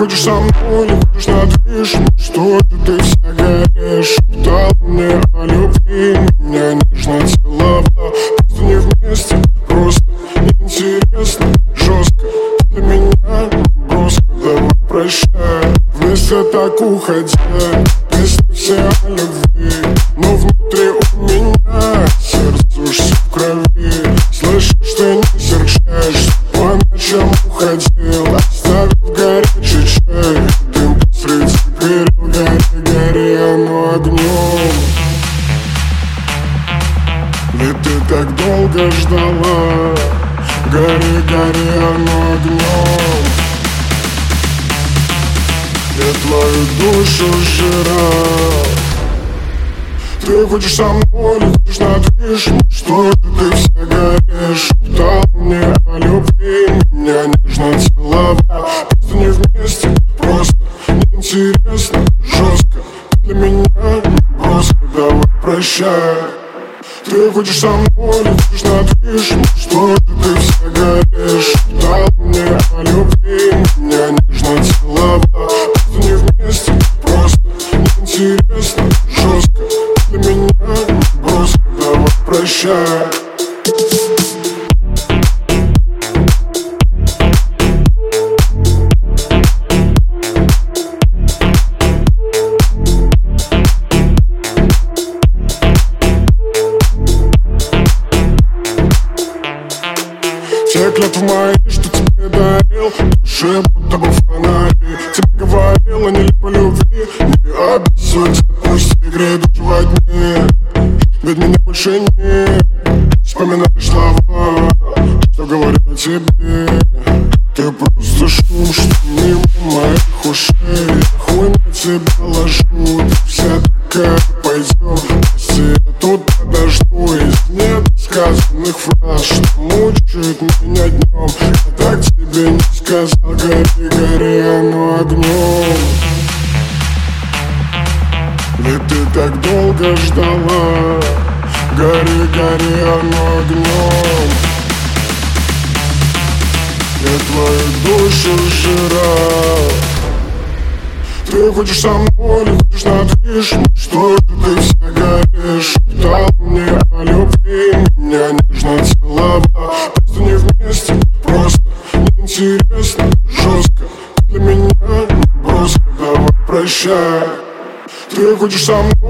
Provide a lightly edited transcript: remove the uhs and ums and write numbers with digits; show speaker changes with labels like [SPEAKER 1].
[SPEAKER 1] хочешь со мной, не хочешь на движ. Что же ты вся горишь? Шептал мне о любви, меня нежно целовал. Просто не вместе, просто неинтересно, жестко для меня броско. Давай прощай, вместо так уходи. Песни все о любви, но внутри у меня сердце уж все в крови. Слышишь, ты не серчаешь, по ночам уходил, оставив горячий чай. Дым посреди перил, гори, гори, оно огнем. Ведь ты так долго ждала, гори, гори, оно огнем. Я твою душу жрал. Ты хочешь со мной, не хочешь на движ. Что же ты вся горишь? Шептал мне о любви, меня нежно целовал. Просто не вместе, просто неинтересно, жестко для меня броско. Давай прощай. Ты хочешь со мной, не хочешь на движ. Что же ты вся горишь? Шептал мне о любви, меня нежно целовал. Просто не вместе, просто неинтересно, жестко для меня броско. Давай прощай. Те клятвы мои, что тебе дарил, душе будто бы фонари. Тебе говорила не по любви, не обессудь, пусть игры душу во дне. Ведь меня больше нет, вспоминаешь слова, что говорят о тебе. Ты просто шум, что мимо моих ушей. Хуй на тебя ложу, ты вся такая, пойдем. Если я тут подожду из недосказанных фраз, что мучают меня днем. Я так тебе не сказал, гори, гори, оно огнем. Ведь ты так долго ждала, гори, гори, оно огнем. Я твою душу жрал. Ты хочешь со мной, не хочешь на движ. Что же ты вся горишь? Шептал мне о любви, меня нежно целовал. Просто не вместе, просто неинтересно, жестко для меня броско. Давай прощай. Ты хочешь со мной,